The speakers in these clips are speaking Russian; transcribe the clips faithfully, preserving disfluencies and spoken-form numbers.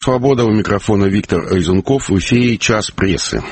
Свобода, у микрофона Виктор Айзенков, в эфире «Час прессы».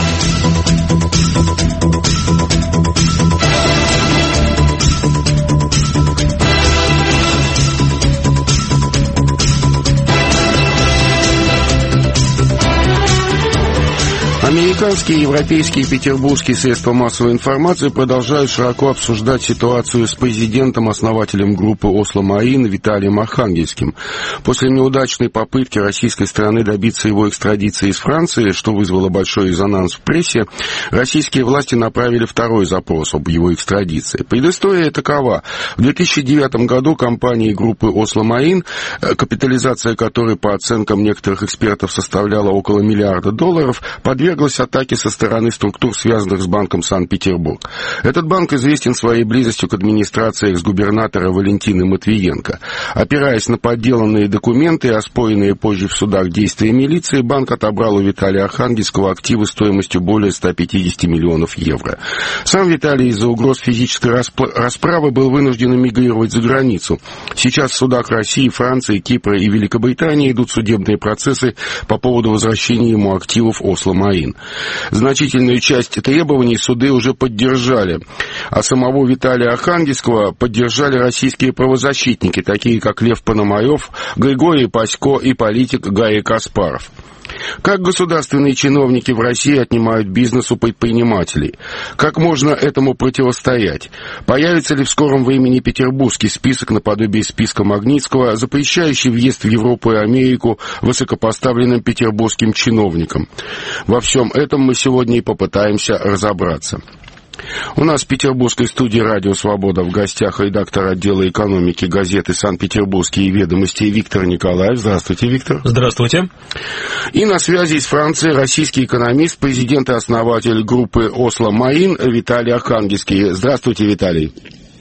Американские, европейские и петербургские средства массовой информации продолжают широко обсуждать ситуацию с президентом, основателем группы «Осло Марин» Виталием Архангельским. После неудачной попытки российской стороны добиться его экстрадиции из Франции, что вызвало большой резонанс в прессе, российские власти направили второй запрос об его экстрадиции. Предыстория такова. В две тысячи девятом году компания группы «Осло Марин», капитализация которой, по оценкам некоторых экспертов, составляла около миллиарда долларов, подверглась атаки со стороны структур, связанных с Банком Санкт-Петербург. Этот банк известен своей близостью к администрации экс-губернатора Валентины Матвиенко. Опираясь на подделанные документы и оспоренные позже в судах действия милиции, банк отобрал у Виталия Архангельского активы стоимостью более ста пятидесяти миллионов евро. Сам Виталий из-за угроз физической распр- расправы был вынужден эмигрировать за границу. Сейчас в судах России, Франции, Кипра и Великобритании идут судебные процессы по поводу возвращения ему активов «Осло Марин». Значительную часть требований суды уже поддержали, а самого Виталия Архангельского поддержали российские правозащитники, такие как Лев Пономарев, Григорий Пасько и политик Гарри Каспаров. Как государственные чиновники в России отнимают бизнес у предпринимателей? Как можно этому противостоять? Появится ли в скором времени петербургский список наподобие списка Магнитского, запрещающий въезд в Европу и Америку высокопоставленным петербургским чиновникам? Во всем этом мы сегодня и попытаемся разобраться. У нас в петербургской студии «Радио Свобода» в гостях редактор отдела экономики газеты «Санкт-Петербургские ведомости» Виктор Николаев. Здравствуйте, Виктор. Здравствуйте. И на связи из Франции российский экономист, президент и основатель группы «Осло Марин» Виталий Архангельский. Здравствуйте, Виталий.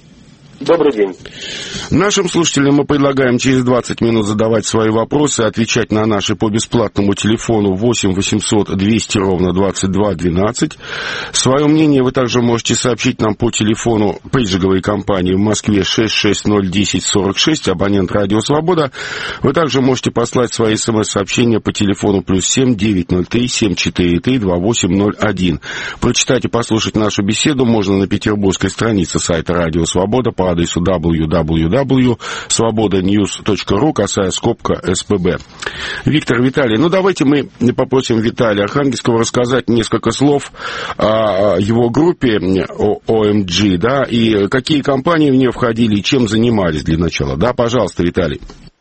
Добрый день. Нашим слушателям мы предлагаем через двадцать минут задавать свои вопросы, отвечать на наши по бесплатному телефону восемь восемьсот двести ровно двадцать два двенадцать. Свое мнение вы также можете сообщить нам по телефону пейджинговой компании в Москве шесть шесть ноль десять сорок шесть, абонент «Радио Свобода». Вы также можете послать свои смс-сообщения по телефону плюс семь девятьсот три семь четыре три два восемь ноль один. Прочитать и послушать нашу беседу можно на петербургской странице сайта «Радио Свобода» по адресу дабл ю дабл ю дабл ю точка свобода ньюс точка ру, косая скобка эс пэ бэ. Виктор, Виталий, ну давайте мы попросим Виталия Архангельского рассказать несколько слов о его группе о эм джи, да, и какие компании в нее входили и чем занимались для начала. Да, пожалуйста, Виталий.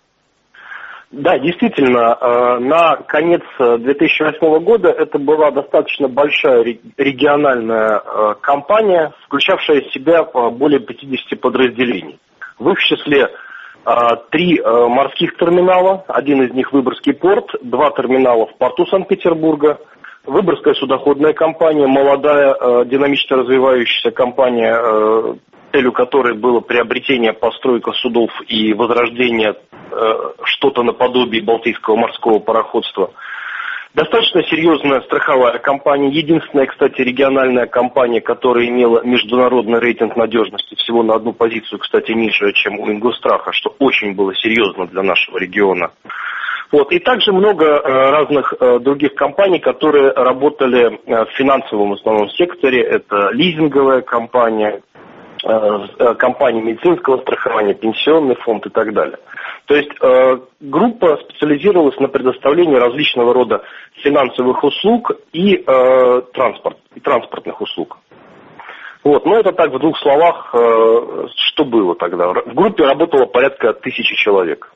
Да, действительно, на конец две тысячи восьмого года это была достаточно большая региональная компания, включавшая в себя более пятидесяти подразделений. В их числе три морских терминала, один из них Выборгский порт, два терминала в порту Санкт-Петербурга, Выборгская судоходная компания, молодая, динамично развивающаяся компания, целью которой было приобретение, постройка судов и возрождение э, что-то наподобие Балтийского морского пароходства. Достаточно серьезная страховая компания, единственная, кстати, региональная компания, которая имела международный рейтинг надежности всего на одну позицию, кстати, ниже, чем у Ингостраха, что очень было серьезно для нашего региона. Вот. И также много э, разных э, других компаний, которые работали э, в финансовом основном секторе. Это лизинговая компания, компании медицинского страхования, пенсионный фонд и так далее. То есть э, группа специализировалась на предоставлении различного рода финансовых услуг и, э, транспорт, и транспортных услуг. Вот. Но это так в двух словах, э, что было тогда. В группе работало порядка тысячи человек.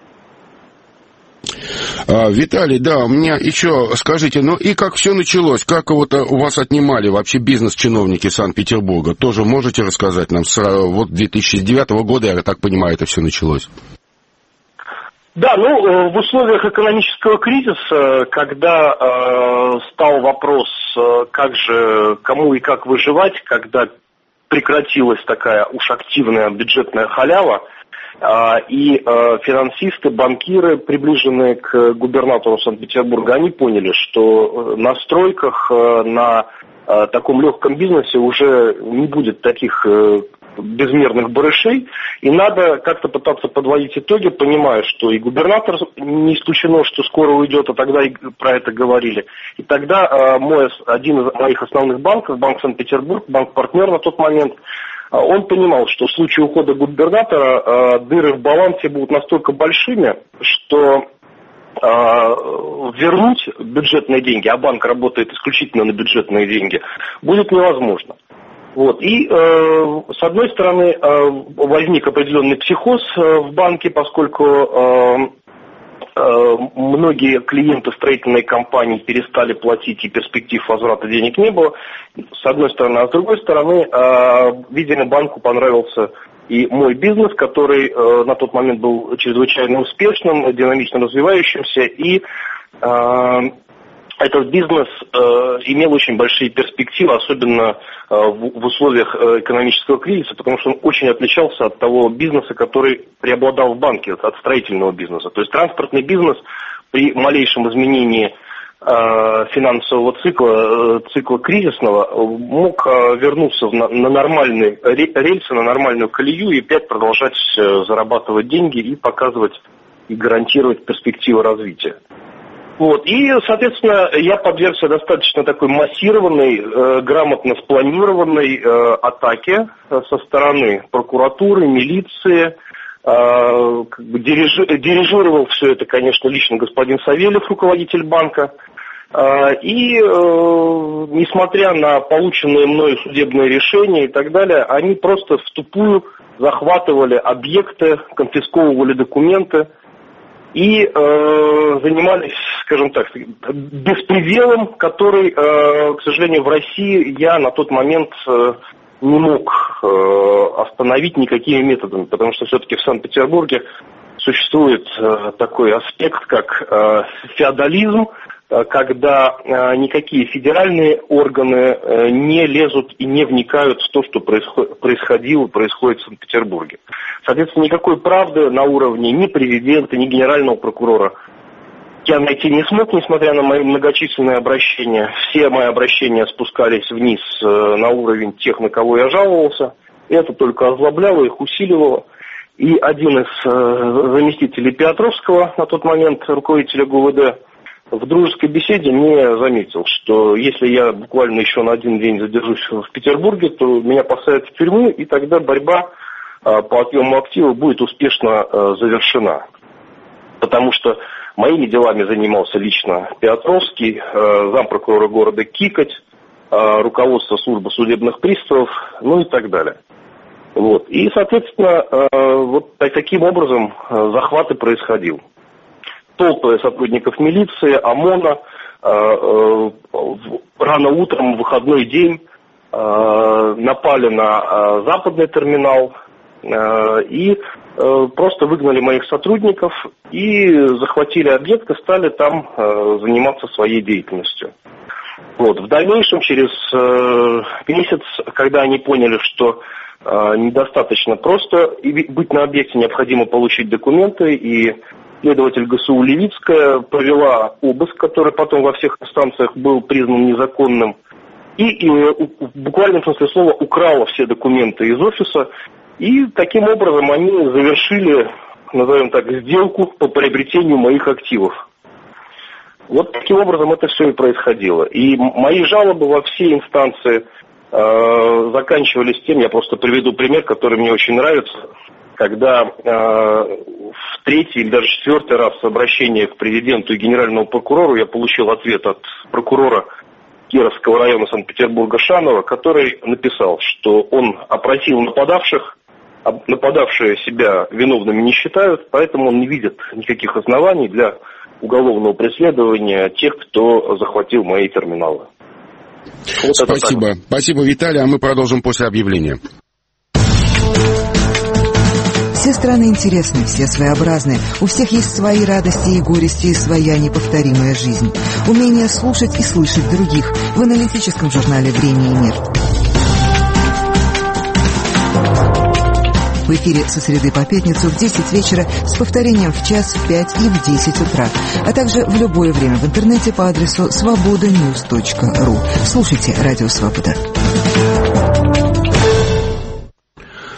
Виталий, да, у меня еще, скажите, ну и как все началось, как вот у вас отнимали вообще бизнес-чиновники Санкт-Петербурга, тоже можете рассказать нам, вот с две тысячи девятого года, я так понимаю, это все началось? Да, ну, в условиях экономического кризиса, когда э, стал вопрос, как же, кому и как выживать, когда прекратилась такая уж активная бюджетная халява, и финансисты, банкиры, приближенные к губернатору Санкт-Петербурга, они поняли, что на стройках, на таком легком бизнесе уже не будет таких безмерных барышей, и надо как-то пытаться подводить итоги, понимая, что и губернатор не исключено, что скоро уйдет, а тогда и про это говорили. И тогда э, мой, один из моих основных банков, Банк Санкт-Петербург, банк-партнер на тот момент, э, он понимал, что в случае ухода губернатора э, дыры в балансе будут настолько большими, что э, вернуть бюджетные деньги, а банк работает исключительно на бюджетные деньги, будет невозможно. Вот. И, э, с одной стороны, э, возник определенный психоз э, в банке, поскольку э, э, многие клиенты строительной компании перестали платить, и перспектив возврата денег не было, с одной стороны. А с другой стороны, э, видимо, банку понравился и мой бизнес, который э, на тот момент был чрезвычайно успешным, динамично развивающимся, и э, этот бизнес э, имел очень большие перспективы, особенно э, в, в условиях э, экономического кризиса, потому что он очень отличался от того бизнеса, который преобладал в банке, от строительного бизнеса. То есть транспортный бизнес при малейшем изменении э, финансового цикла, э, цикла кризисного, мог э, вернуться на, на нормальные рельсы, на нормальную колею и опять продолжать э, зарабатывать деньги и показывать и гарантировать перспективы развития. Вот. И, соответственно, я подвергся достаточно такой массированной, э, грамотно спланированной э, атаке э, со стороны прокуратуры, милиции. Э, как бы дирижи, дирижировал все это, конечно, лично господин Савельев, руководитель банка. Э, и, э, несмотря на полученные мною судебные решения и так далее, они просто втупую захватывали объекты, конфисковывали документы. И э, занимались, скажем так, беспределом, который, э, к сожалению, в России я на тот момент э, не мог э, остановить никакими методами, потому что все-таки в Санкт-Петербурге существует э, такой аспект, как э, феодализм, э, когда э, никакие федеральные органы э, не лезут и не вникают в то, что происход- происходило, происходит в Санкт-Петербурге. Соответственно, никакой правды на уровне ни президента, ни генерального прокурора я найти не смог, несмотря на мои многочисленные обращения. Все мои обращения спускались вниз э, на уровень тех, на кого я жаловался. Это только озлобляло их, усиливало. И один из э, заместителей Петровского, на тот момент руководителя ГУВД, в дружеской беседе мне заметил, что если я буквально еще на один день задержусь в Петербурге, то меня посадят в тюрьму, и тогда борьба по отъему активов будет успешно э, завершена. Потому что моими делами занимался лично Петровский, э, зампрокурора города Кикоть, э, руководство службы судебных приставов, ну и так далее. Вот. И, соответственно, э, вот таким образом э, захват и происходил. Толпы сотрудников милиции, ОМОНа, э, э, рано утром, в выходной день, э, напали на э, западный терминал, и э, просто выгнали моих сотрудников и захватили объект и стали там э, заниматься своей деятельностью. Вот. В дальнейшем, через э, месяц, когда они поняли, что э, недостаточно просто и быть на объекте, необходимо получить документы, и следователь ГСУ Левицкая провела обыск, который потом во всех инстанциях был признан незаконным, и, и в буквальном смысле слова украла все документы из офиса. И таким образом они завершили, назовем так, сделку по приобретению моих активов. Вот таким образом это все и происходило. И мои жалобы во все инстанции э, заканчивались тем, я просто приведу пример, который мне очень нравится, когда э, в третий или даже четвертый раз обращение к президенту и генеральному прокурору я получил ответ от прокурора Кировского района Санкт-Петербурга Шанова, который написал, что он опросил нападавших, нападавшие себя виновными не считают, поэтому он не видит никаких оснований для уголовного преследования тех, кто захватил мои терминалы. Вот Спасибо. Спасибо, Виталий, а мы продолжим после объявления. Все страны интересны, все своеобразны. У всех есть свои радости и горести, и своя неповторимая жизнь. Умение слушать и слышать других в аналитическом журнале «Время и мир». В эфире со среды по пятницу в десять вечера с повторением в час, в пять и в десять утра, а также в любое время в интернете по адресу свобода ньюс точка ру. Слушайте «Радио Свобода».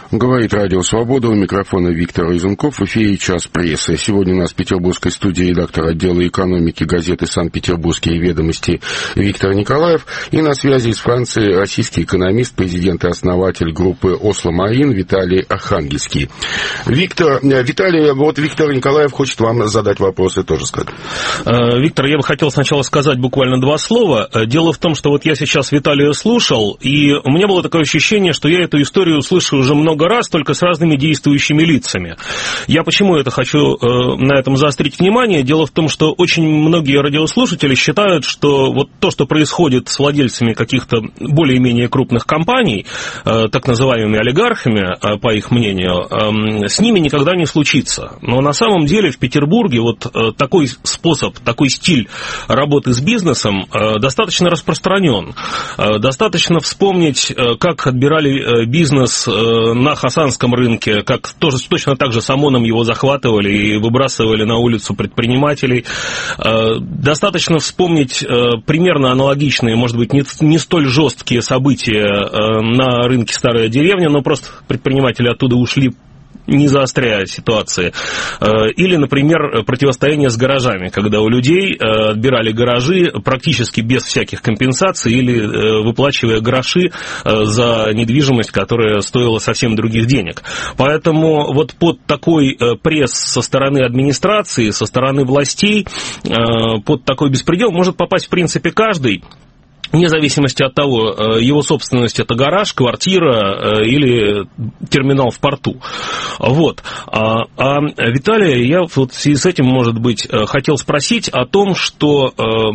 Говорит Радио Свобода, у микрофона Виктор Изунков, в эфире «Час прессы». Сегодня у нас в петербургской студии редактор отдела экономики газеты «Санкт-Петербургские ведомости» Виктор Николаев. И на связи из Франции российский экономист, президент и основатель группы «Осло Марин» Виталий Архангельский. Виктор, Виталий, вот Виктор Николаев хочет вам задать вопросы, тоже сказать. Виктор, я бы хотел сначала сказать буквально два слова. Дело в том, что вот я сейчас Виталия слушал, и у меня было такое ощущение, что я эту историю слышу уже много раз, только с разными действующими лицами. Я почему это хочу э, на этом заострить внимание? Дело в том, что очень многие радиослушатели считают, что вот то, что происходит с владельцами каких-то более-менее крупных компаний, э, так называемыми олигархами, э, по их мнению, э, с ними никогда не случится. Но на самом деле в Петербурге вот э, такой способ, такой стиль работы с бизнесом э, достаточно распространен. Э, достаточно вспомнить, э, как отбирали э, бизнес э, на Хасанском рынке, как тоже точно так же с ОМОНом его захватывали и выбрасывали на улицу предпринимателей. Достаточно вспомнить примерно аналогичные, может быть, не, не столь жесткие события на рынке Старая деревня, но просто предприниматели оттуда ушли, не заостряя ситуации. Или, например, противостояние с гаражами, когда у людей отбирали гаражи практически без всяких компенсаций или выплачивая гроши за недвижимость, которая стоила совсем других денег. Поэтому вот под такой пресс со стороны администрации, со стороны властей, под такой беспредел может попасть в принципе каждый, вне зависимости от того, его собственность это гараж, квартира или терминал в порту. Вот. А, а Виталий, я вот в связи с этим, может быть, хотел спросить о том, что,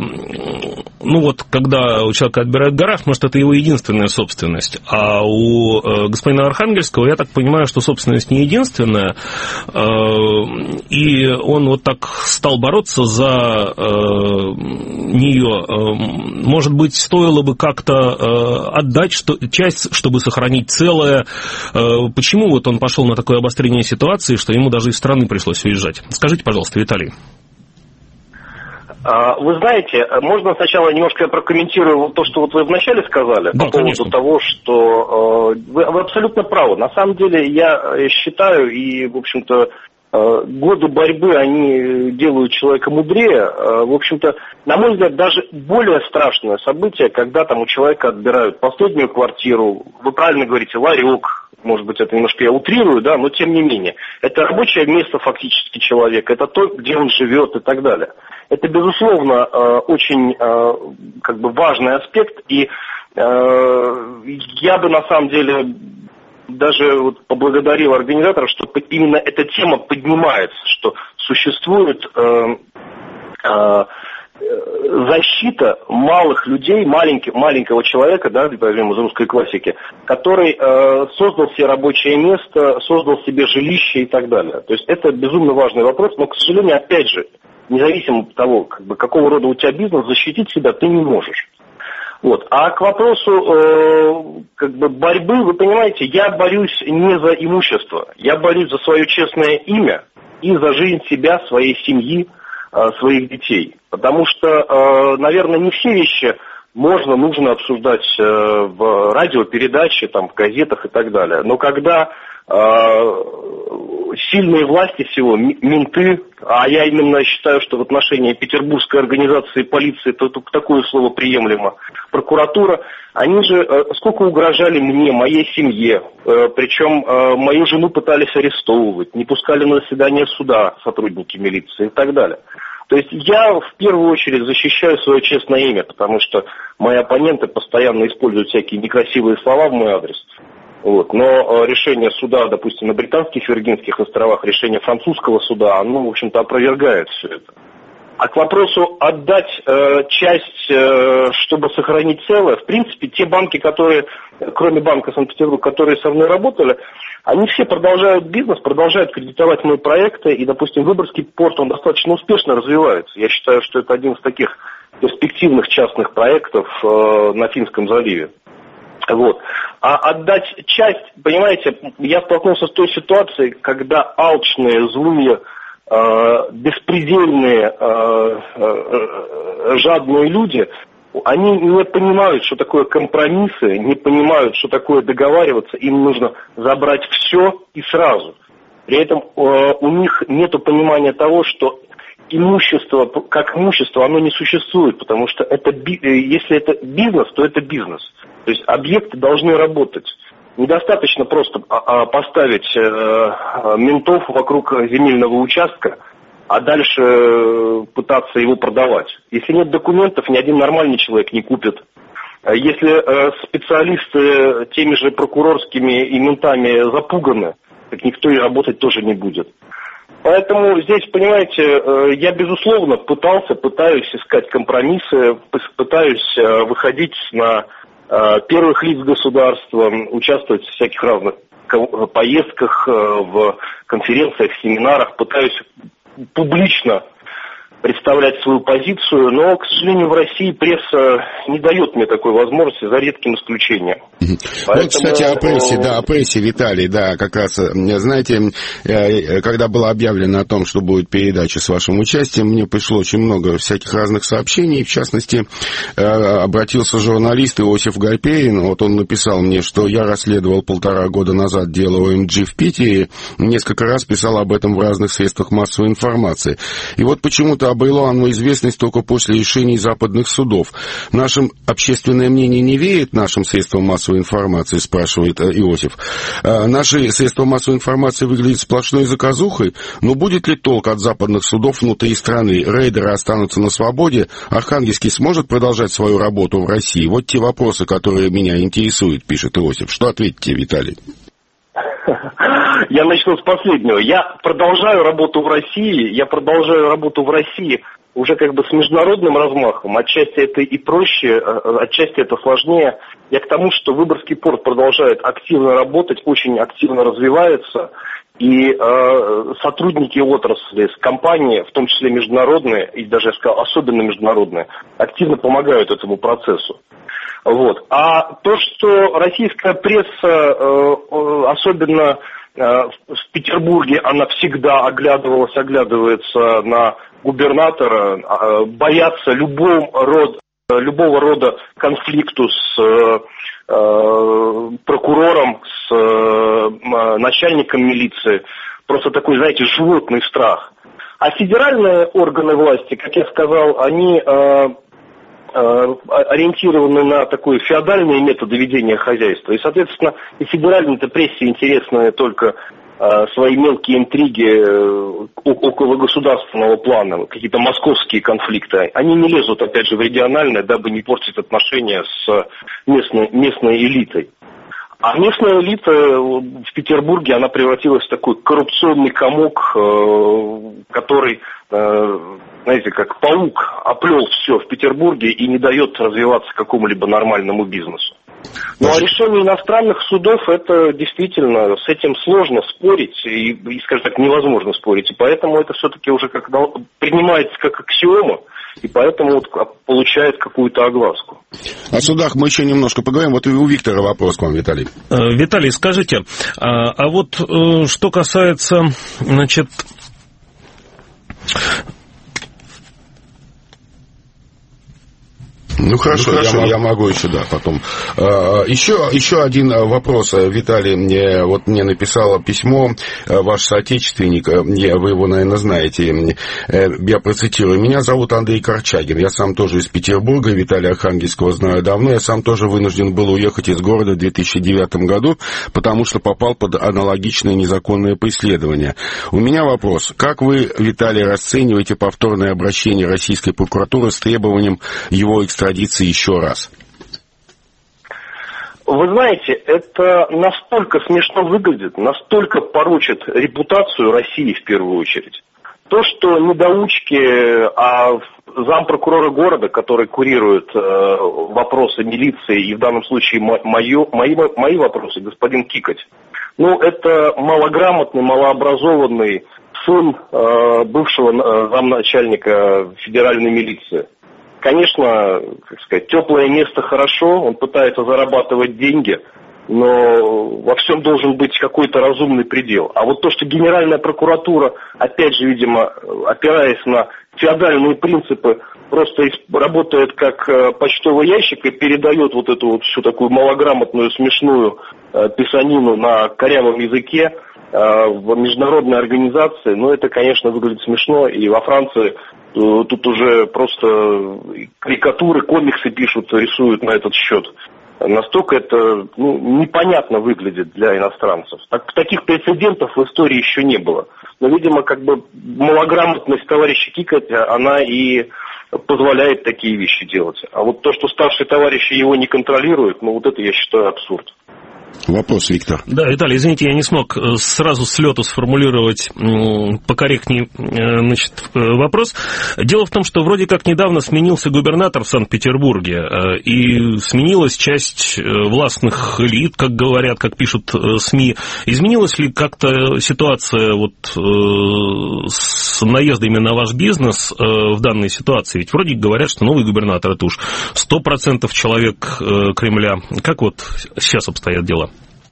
ну вот, когда у человека отбирают гараж, может, это его единственная собственность, а у господина Архангельского, я так понимаю, что собственность не единственная, и он вот так стал бороться за нее. Может быть, стоило бы как-то э, отдать что, часть, чтобы сохранить целое. Э, почему вот он пошел на такое обострение ситуации, что ему даже из страны пришлось уезжать? Скажите, пожалуйста, Виталий. Вы знаете, можно сначала немножко прокомментирую то, что вот вы вначале сказали, да, по поводу конечно. того, что э, вы, вы абсолютно правы. На самом деле я считаю, и, в общем-то, годы борьбы, они делают человека мудрее. В общем-то, на мой взгляд, даже более страшное событие, когда там у человека отбирают последнюю квартиру, вы правильно говорите, ларек, может быть, это немножко я утрирую, да, но тем не менее. Это рабочее место фактически человека, это то, где он живет и так далее. Это, безусловно, очень как бы важный аспект, и я бы на самом деле даже вот поблагодарил организаторов, что именно эта тема поднимается, что существует э, э, защита малых людей, маленьких, маленького человека, да, возьмем из русской классики, который э, создал себе рабочее место, создал себе жилище и так далее. То есть это безумно важный вопрос, но, к сожалению, опять же, независимо от того, как бы, какого рода у тебя бизнес, защитить себя ты не можешь. Вот. А к вопросу э, как бы борьбы, вы понимаете, я борюсь не за имущество, я борюсь за свое честное имя и за жизнь себя, своей семьи, э, своих детей. Потому что, э, наверное, не все вещи можно, нужно обсуждать э, в радиопередаче, там, в газетах и так далее. Но когда э, сильные власти всего, менты, а я именно считаю, что в отношении петербургской организации полиции то, то, такое слово приемлемо, прокуратура, они же э, сколько угрожали мне, моей семье, э, причем э, мою жену пытались арестовывать, не пускали на заседание суда сотрудники милиции и так далее. То есть я в первую очередь защищаю свое честное имя, потому что мои оппоненты постоянно используют всякие некрасивые слова в мой адрес. Вот. Но решение суда, допустим, на Британских Виргинских островах, решение французского суда, оно, в общем-то, опровергает все это. А к вопросу отдать э, часть, э, чтобы сохранить целое, в принципе, те банки, которые, кроме Банка Санкт-Петербург, которые со мной работали, они все продолжают бизнес, продолжают кредитовать мои проекты, и, допустим, Выборгский порт, он достаточно успешно развивается. Я считаю, что это один из таких перспективных частных проектов э, на Финском заливе. Вот. А отдать часть, понимаете, я столкнулся с той ситуацией, когда алчные, злые, э, беспредельные, э, э, жадные люди Они не понимают, что такое компромиссы, не понимают, что такое договариваться. Им нужно забрать все и сразу. При этом э, у них нет понимания того, что имущество, как имущество, оно не существует, потому что это, если это бизнес, то это бизнес. То есть объекты должны работать. Недостаточно просто поставить э, ментов вокруг земельного участка, а дальше пытаться его продавать. Если нет документов, ни один нормальный человек не купит. Если э, специалисты теми же прокурорскими и ментами запуганы, так никто и работать тоже не будет. Поэтому здесь, понимаете, э, я, безусловно, пытался, пытаюсь искать компромиссы, пытаюсь э, выходить на э, первых лиц государства, участвовать в всяких разных поездках, э, в конференциях, семинарах, пытаюсь публично представлять свою позицию, но, к сожалению, в России пресса не дает мне такой возможности, за редким исключением. Поэтому... Вот, кстати, о прессе, да, о прессе, Виталий, да, как раз, знаете, когда было объявлено о том, что будет передача с вашим участием, мне пришло очень много всяких разных сообщений, в частности, обратился журналист Иосиф Гальперин, вот он написал мне, что я расследовал полтора года назад дело о эм джи в Питере, несколько раз писал об этом в разных средствах массовой информации. И вот почему-то обрело оно известность только после решений западных судов. Нашим общественное мнение не верит нашим средствам массовой информации, спрашивает Иосиф. А наши средства массовой информации выглядят сплошной заказухой, но будет ли толк от западных судов внутри страны? Рейдеры останутся на свободе? Архангельский сможет продолжать свою работу в России? Вот те вопросы, которые меня интересуют, пишет Иосиф. Что ответите, Виталий? Я начну с последнего. Я продолжаю работу в России, я продолжаю работу в России уже как бы с международным размахом. Отчасти это и проще, отчасти это сложнее. Я к тому, что Выборгский порт продолжает активно работать, очень активно развивается. И э, сотрудники отрасли, компании, в том числе международные, и даже, я сказал, особенно международные, активно помогают этому процессу. Вот. А то, что российская пресса, э, особенно э, в Петербурге, она всегда оглядывалась, оглядывается на губернатора, э, боятся любого рода, любого рода конфликту с э, э, прокурором, с э, начальником милиции. Просто такой, знаете, животный страх. А федеральные органы власти, как я сказал, они... Э, ориентированы на такой феодальные методы ведения хозяйства. И, соответственно, и федеральной-то прессе интересны только э, свои мелкие интриги э, около государственного плана, какие-то московские конфликты. Они не лезут, опять же, в региональное, дабы не портить отношения с местной, местной элитой. А местная элита в Петербурге, она превратилась в такой коррупционный комок, э, который... Э, знаете, как паук оплел все в Петербурге и не дает развиваться какому-либо нормальному бизнесу. Ну, а решение иностранных судов, это действительно, с этим сложно спорить, и, и, скажем так, невозможно спорить. И поэтому это все-таки уже как принимается как аксиома, и поэтому вот получает какую-то огласку. О судах мы еще немножко поговорим. Вот у Виктора вопрос к вам, Виталий. Виталий, скажите, а, а вот что касается, значит... Ну хорошо, ну, хорошо. Я, я могу еще, да, потом. А, еще, еще один вопрос, Виталий, мне, вот мне написало письмо ваш соотечественник, я, вы его, наверное, знаете, я процитирую. Меня зовут Андрей Корчагин, я сам тоже из Петербурга, Виталия Архангельского знаю давно, я сам тоже вынужден был уехать из города в две тысячи девятом году, потому что попал под аналогичное незаконное преследование. У меня вопрос, как вы, Виталий, расцениваете повторное обращение российской прокуратуры с требованием его экстрадиции еще раз? Вы знаете, это настолько смешно выглядит, настолько порочит репутацию России в первую очередь. То, что недоучки, а зампрокурора города, который курирует э, вопросы милиции, и в данном случае моё, мои, мои вопросы, господин Кикоть, ну, это малограмотный, малообразованный сын э, бывшего э, замначальника федеральной милиции. Конечно, как сказать, теплое место хорошо, он пытается зарабатывать деньги, но во всем должен быть какой-то разумный предел. А вот то, что Генеральная прокуратура, опять же, видимо, опираясь на феодальные принципы просто работает как почтовый ящик и передает вот эту вот всю такую малограмотную, смешную писанину на корявом языке в международной организации. Но это, конечно, выглядит смешно. И во Франции тут уже просто карикатуры, комиксы пишут, рисуют на этот счет. Настолько это ну, непонятно выглядит для иностранцев. Так, таких прецедентов в истории еще не было. Но, видимо, как бы малограмотность товарища Кикотя, она и позволяет такие вещи делать. А вот то, что старшие товарищи его не контролируют, ну вот это я считаю абсурд. Вопрос, Виктор. Да, Виталий, извините, я не смог сразу с лету сформулировать покорректнее, значит, вопрос. Дело в том, что вроде как недавно сменился губернатор в Санкт-Петербурге, и сменилась часть властных элит, как говорят, как пишут СМИ. Изменилась ли как-то ситуация вот с наездами на ваш бизнес в данной ситуации? Ведь вроде говорят, что новый губернатор — это уж сто процентов человек Кремля. Как вот сейчас обстоят дела?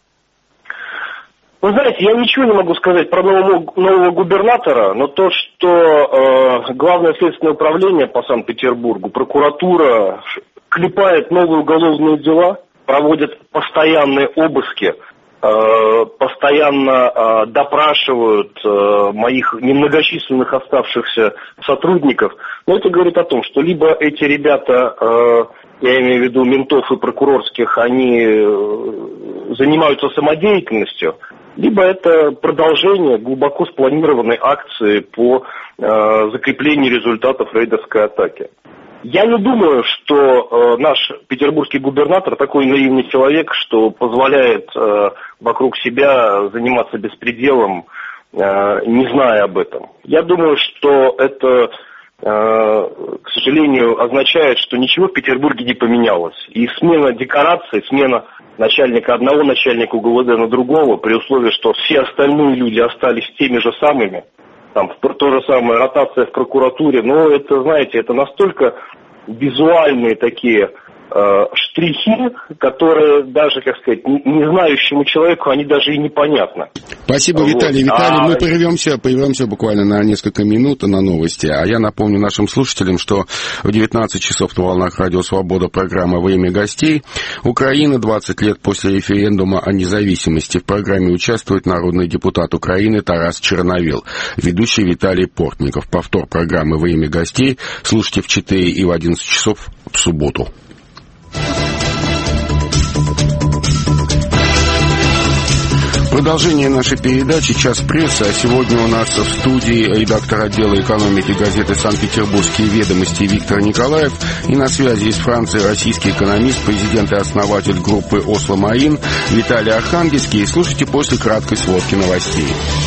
Вы знаете, я ничего не могу сказать про нового, нового губернатора, но то, что э, Главное следственное управление по Санкт-Петербургу, прокуратура клепает новые уголовные дела, проводит постоянные обыски, э, постоянно э, допрашивают э, моих немногочисленных оставшихся сотрудников, но это говорит о том, что либо эти ребята... Э, я имею в виду ментов и прокурорских, они занимаются самодеятельностью, либо это продолжение глубоко спланированной акции по э, закреплению результатов рейдерской атаки. Я не думаю, что э, наш петербургский губернатор такой наивный человек, что позволяет э, вокруг себя заниматься беспределом, э, не зная об этом. Я думаю, что это... к сожалению, означает, что ничего в Петербурге не поменялось. И смена декораций, смена начальника одного начальника ГУВД на другого, при условии, что все остальные люди остались теми же самыми, там то же самое, ротация в прокуратуре, но это, знаете, это настолько визуальные такие э, штрихи, которые даже, как сказать, не, не знающему человеку, они даже и непонятны. Спасибо, Виталий. Вот. Виталий, а... мы прервемся, прервемся буквально на несколько минут на новости. А я напомню нашим слушателям, что в девятнадцать часов на волнах Радио Свобода программа «Время гостей». Украина двадцать лет после референдума о независимости. В программе участвует народный депутат Украины Тарас Черновил, ведущий Виталий Портников. Повтор программы «Время гостей» слушайте в четыре и в одиннадцать часов в субботу. Продолжение нашей передачи «Час прессы», а сегодня у нас в студии редактор отдела экономики газеты «Санкт-Петербургские ведомости» Виктор Николаев и на связи из Франции российский экономист, президент и основатель группы «Осло Марин» Виталий Архангельский. Слушайте после краткой сводки новостей.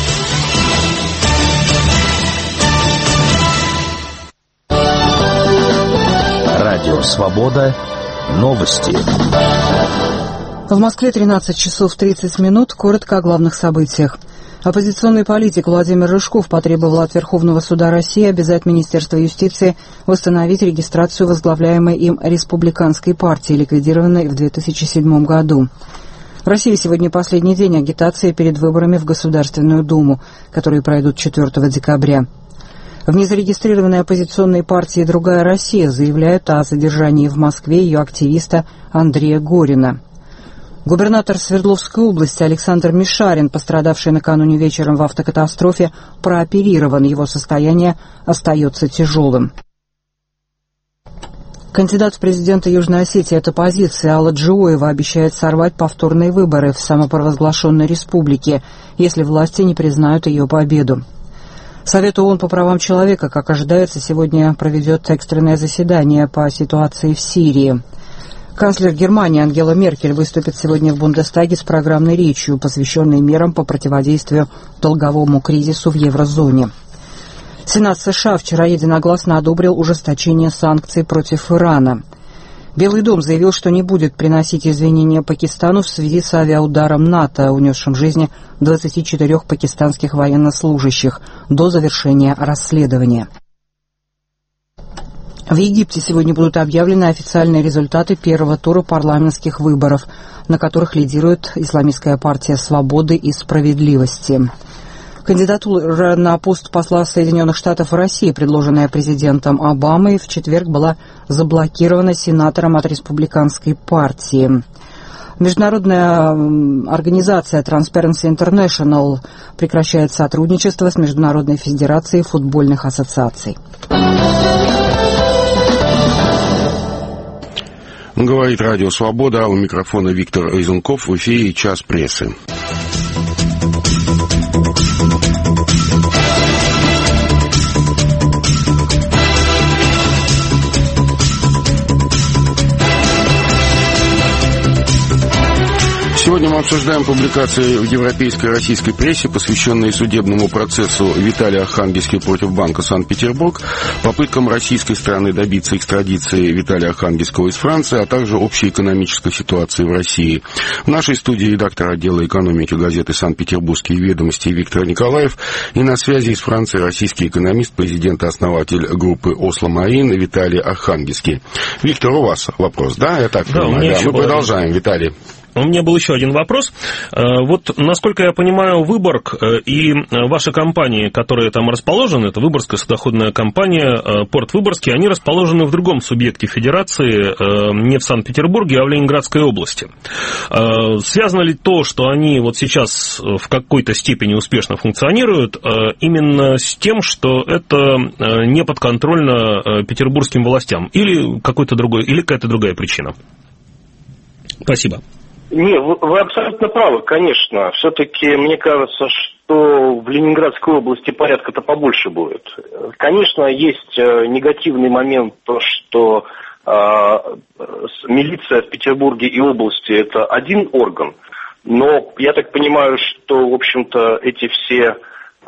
Радио «Свобода». Новости. В Москве тринадцать часов тридцать минут. Коротко о главных событиях. Оппозиционный политик Владимир Рыжков потребовал от Верховного суда России обязать Министерство юстиции восстановить регистрацию возглавляемой им республиканской партии, ликвидированной в две тысячи седьмом году. В России сегодня последний день агитации перед выборами в Государственную Думу, которые пройдут четвёртого декабря. В незарегистрированной оппозиционной партии «Другая Россия» заявляют о задержании в Москве ее активиста Андрея Горина. Губернатор Свердловской области Александр Мишарин, пострадавший накануне вечером в автокатастрофе, прооперирован. Его состояние остается тяжелым. Кандидат в президенты Южной Осетии от оппозиции Алла Джиоева обещает сорвать повторные выборы в самопровозглашенной республике, если власти не признают ее победу. Совет ООН по правам человека, как ожидается, сегодня проведет экстренное заседание по ситуации в Сирии. Канцлер Германии Ангела Меркель выступит сегодня в Бундестаге с программной речью, посвященной мерам по противодействию долговому кризису в еврозоне. Сенат США вчера единогласно одобрил ужесточение санкций против Ирана. Белый дом заявил, что не будет приносить извинения Пакистану в связи с авиаударом НАТО, унесшим жизни двадцати четырёх пакистанских военнослужащих, до завершения расследования. В Египте сегодня будут объявлены официальные результаты первого тура парламентских выборов, на которых лидирует исламистская партия «Свободы и справедливости». Кандидатура на пост посла Соединенных Штатов в России, предложенная президентом Обамой, в четверг была заблокирована сенатором от республиканской партии. Международная организация Transparency International прекращает сотрудничество с Международной федерацией футбольных ассоциаций. Говорит Радио Свобода, у микрофона Виктор Изунков, в эфире «Час прессы». Сегодня мы обсуждаем публикации в европейской и российской прессе, посвященные судебному процессу Виталия Архангельского против Банка Санкт-Петербург, попыткам российской стороны добиться экстрадиции Виталия Архангельского из Франции, а также общей экономической ситуации в России. В нашей студии редактор отдела экономики газеты «Санкт-Петербургские ведомости» Виктор Николаев, и на связи из Франции российский экономист, президент и основатель группы «Осло Марин» Виталий Архангельский. Виктор, у вас вопрос, да? Я так да, понимаю. Да, мы продолжаем, Виталий. У меня был еще один вопрос. Вот, насколько я понимаю, Выборг и ваши компании, которые там расположены, это Выборгская судоходная компания, Порт Выборгский, они расположены в другом субъекте федерации, не в Санкт-Петербурге, а в Ленинградской области. Связано ли то, что они вот сейчас в какой-то степени успешно функционируют, именно с тем, что это не подконтрольно петербургским властям, или какой-то другой, или какая-то другая причина? Спасибо. Не, вы, вы абсолютно правы, конечно. Все-таки мне кажется, что в Ленинградской области порядка-то побольше будет. Конечно, есть негативный момент, то, что э, милиция в Петербурге и области – это один орган, но я так понимаю, что, в общем-то, эти все, э,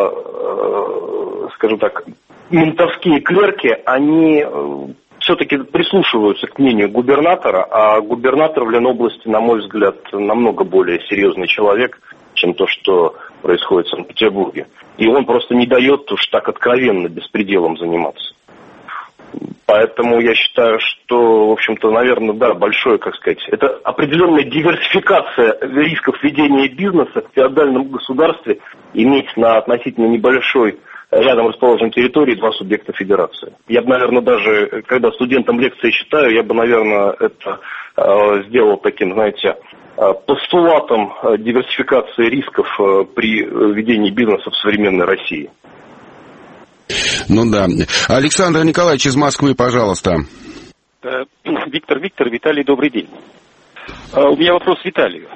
э, скажем так, ментовские клерки, они все-таки прислушиваются к мнению губернатора, а губернатор в Ленобласти, на мой взгляд, намного более серьезный человек, чем то, что происходит в Санкт-Петербурге. И он просто не дает уж так откровенно беспределом заниматься. Поэтому я считаю, что, в общем-то, наверное, да, большое, как сказать, это определенная диверсификация рисков ведения бизнеса в феодальном государстве, иметь на относительно небольшой рядом расположенной территории два субъекта федерации. Я бы, наверное, даже, когда студентам лекции читаю, я бы, наверное, это э, сделал таким, знаете, э, постулатом э, диверсификации рисков э, при ведении бизнеса в современной России. Ну да. Александр Николаевич из Москвы, пожалуйста. Виктор, Виктор, Виталий, добрый день. У меня вопрос Виталию.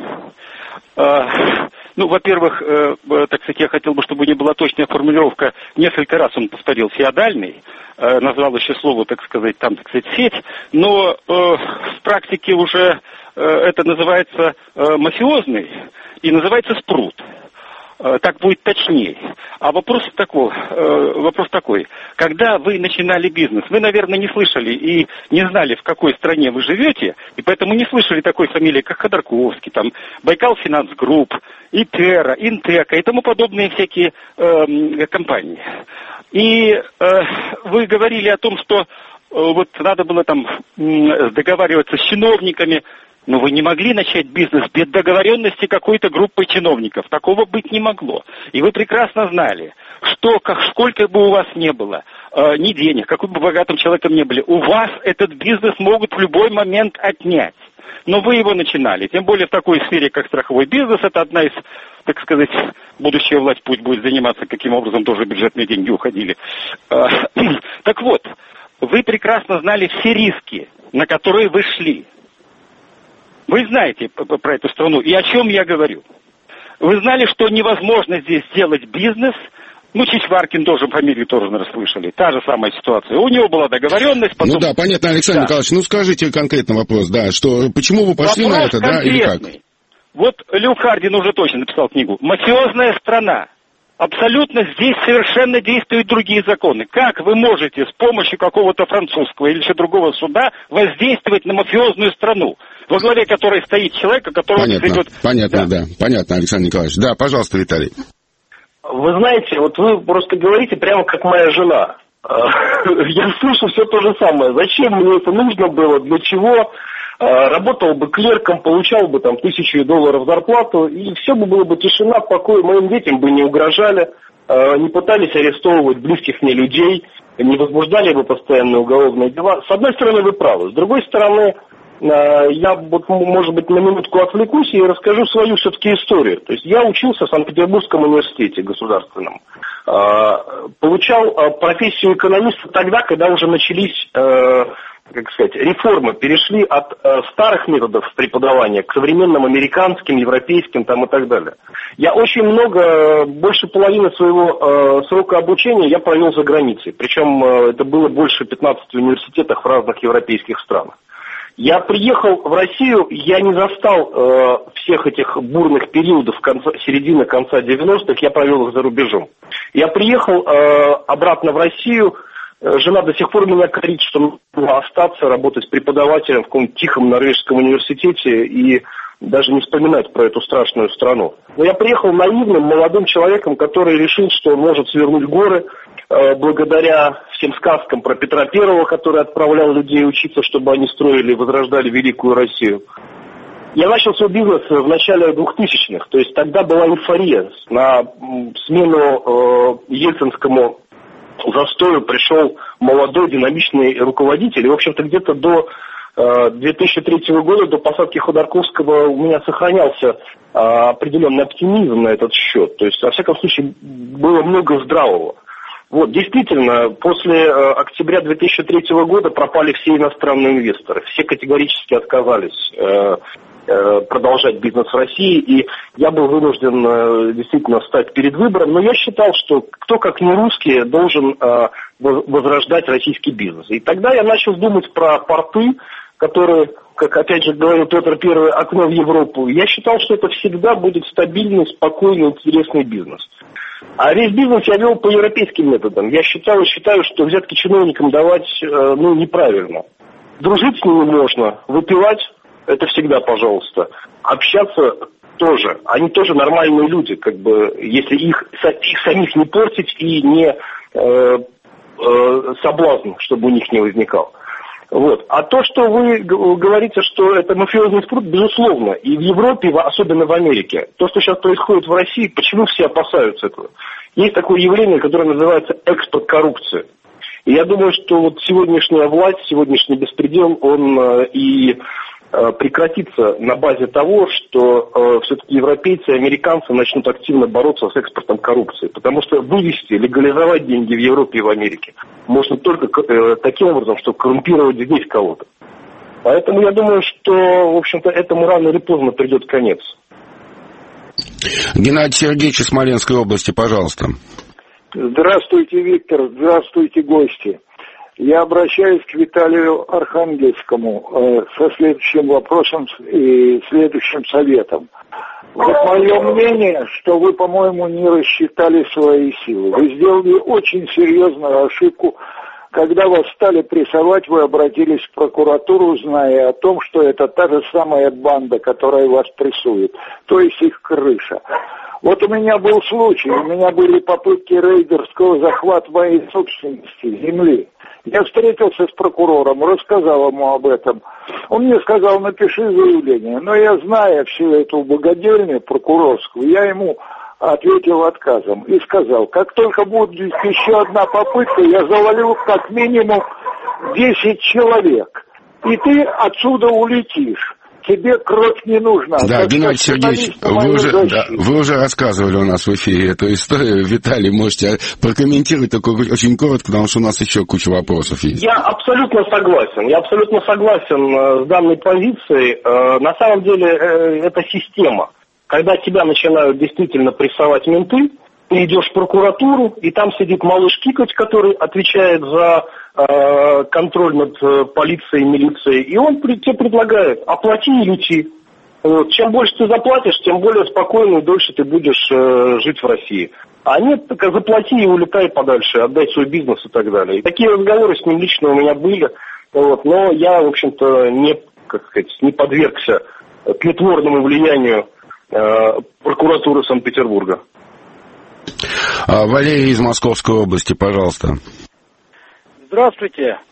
Ну, во-первых, э, так сказать, я хотел бы, чтобы не была точная формулировка. Несколько раз он повторил «феодальный», э, назвал еще слово, так сказать, там, так сказать, «сеть», но э, в практике уже э, это называется э, мафиозный и называется «спрут». Э, так будет точнее. А вопрос такой, э, вопрос такой. Когда вы начинали бизнес, вы, наверное, не слышали и не знали, в какой стране вы живете, и поэтому не слышали такой фамилии, как Ходорковский, там, Байкал Финанс Групп, Итера, Интека и тому подобные всякие э, компании. И э, вы говорили о том, что э, вот надо было там э, договариваться с чиновниками, но вы не могли начать бизнес без договоренности какой-то группы чиновников. Такого быть не могло. И вы прекрасно знали, что как, сколько бы у вас не было, э, ни денег, какой бы богатым человеком не были, у вас этот бизнес могут в любой момент отнять. Но вы его начинали. Тем более в такой сфере, как страховой бизнес, это одна из, так сказать, будущая власть пусть будет заниматься, каким образом тоже бюджетные деньги уходили. Э, так вот, вы прекрасно знали все риски, на которые вы шли. Вы знаете про эту страну, и о чем я говорю. Вы знали, что невозможно здесь сделать бизнес. Ну, Чичваркин тоже, фамилию тоже расслышали. Та же самая ситуация. У него была договоренность. Потом... Ну да, понятно, Александр да. Николаевич. Ну, скажите конкретно вопрос, да, что почему вы пошли вопрос на это, конкретный. Да, или как? Вот Лю Хардин уже точно написал книгу. «Мафиозная страна». Абсолютно здесь совершенно действуют другие законы. Как вы можете с помощью какого-то французского или еще другого суда воздействовать на мафиозную страну, во главе которой стоит человек, который... Понятно, идет... понятно, да. да. Понятно, Александр Николаевич. Да, пожалуйста, Виталий. Вы знаете, вот вы просто говорите прямо как моя жена. Я слышу все то же самое. Зачем мне это нужно было? Для чего? работал бы клерком, получал бы там тысячу долларов зарплату, и все бы было бы тишина, покой, моим детям бы не угрожали, не пытались арестовывать близких мне людей, не возбуждали бы постоянно уголовные дела. С одной стороны, вы правы. С другой стороны, я, вот, может быть, на минутку отвлекусь и расскажу свою все-таки историю. То есть я учился в Санкт-Петербургском университете государственном. Получал профессию экономиста тогда, когда уже начались, как сказать, реформы, перешли от старых методов преподавания к современным американским, европейским там, и так далее. Я очень много, больше половины своего срока обучения я провел за границей. Причем это было больше пятнадцати университетах в разных европейских странах. Я приехал в Россию, я не застал э, всех этих бурных периодов конца, середины-конца девяностых, я провел их за рубежом. Я приехал э, обратно в Россию, э, жена до сих пор меня корит, что нужно остаться, работать преподавателем в каком-то тихом норвежском университете и даже не вспоминать про эту страшную страну. Но я приехал наивным молодым человеком, который решил, что он может свернуть горы, благодаря всем сказкам про Петра Первого, который отправлял людей учиться, чтобы они строили и возрождали великую Россию. Я начал свой бизнес в начале двухтысячных, то есть тогда была эйфория. На смену э, ельцинскому застою пришел молодой динамичный руководитель. И, в общем-то, где-то до э, две тысячи третьего года, до посадки Ходорковского, у меня сохранялся э, определенный оптимизм на этот счет. То есть, во всяком случае, было много здравого. Вот, действительно, после э, октября две тысячи третьего года пропали все иностранные инвесторы. Все категорически отказались э, э, продолжать бизнес в России, и я был вынужден э, действительно стать перед выбором. Но я считал, что кто, как не русский, должен э, возрождать российский бизнес. И тогда я начал думать про порты, которые, как опять же говорил Петр Первый, окно в Европу. Я считал, что это всегда будет стабильный, спокойный, интересный бизнес. А весь бизнес я вел по европейским методам. Я считал и считаю, что взятки чиновникам давать ну, неправильно. Дружить с ними можно, выпивать – это всегда пожалуйста. Общаться тоже. Они тоже нормальные люди, как бы, если их, их самих не портить и не э, э, соблазн, чтобы у них не возникал. Вот. А то, что вы говорите, что это мафиозный спрут, безусловно, и в Европе, особенно в Америке. То, что сейчас происходит в России, почему все опасаются этого? Есть такое явление, которое называется экспорт коррупции. И я думаю, что вот сегодняшняя власть, сегодняшний беспредел, он э, и э, прекратится на базе того, что э, все-таки европейцы и американцы начнут активно бороться с экспортом коррупции. Потому что вывести, легализовать деньги в Европе и в Америке можно только э, таким образом, чтобы коррумпировать здесь кого-то. Поэтому я думаю, что, в общем-то, этому рано или поздно придет конец. Геннадий Сергеевич из Смоленской области, пожалуйста. Здравствуйте, Виктор. Здравствуйте, гости. Я обращаюсь к Виталию Архангельскому э, со следующим вопросом и следующим советом. Вот мое мнение, что вы, по-моему, не рассчитали свои силы. Вы сделали очень серьезную ошибку. Когда вас стали прессовать, вы обратились в прокуратуру, зная о том, что это та же самая банда, которая вас прессует, то есть их крыша. Вот у меня был случай, у меня были попытки рейдерского захвата моей собственности, земли. Я встретился с прокурором, рассказал ему об этом. Он мне сказал, напиши заявление. Но я, зная всю эту богадельню прокурорскую, я ему ответил отказом и сказал, как только будет еще одна попытка, я завалю как минимум десять человек, и ты отсюда улетишь. Тебе кровь не нужна. Да, Геннадий Сергеевич, вы уже, да, вы уже рассказывали у нас в эфире эту историю. Виталий, можете прокомментировать только очень коротко, потому что у нас еще куча вопросов есть. Я абсолютно согласен. Я абсолютно согласен с данной позицией. На самом деле это система. Когда тебя начинают действительно прессовать менты, ты идешь в прокуратуру, и там сидит малыш Кикоть, который отвечает за э, контроль над э, полицией, милицией, и он при, тебе предлагает: оплати и лети. Вот. Чем больше ты заплатишь, тем более спокойно и дольше ты будешь э, жить в России. А нет, так заплати и улетай подальше, отдай свой бизнес и так далее. И такие разговоры с ним лично у меня были, вот, но я, в общем-то, не, как сказать, не подвергся тлетворному влиянию э, прокуратуры Санкт-Петербурга. Валерий из Московской области, пожалуйста. Здравствуйте.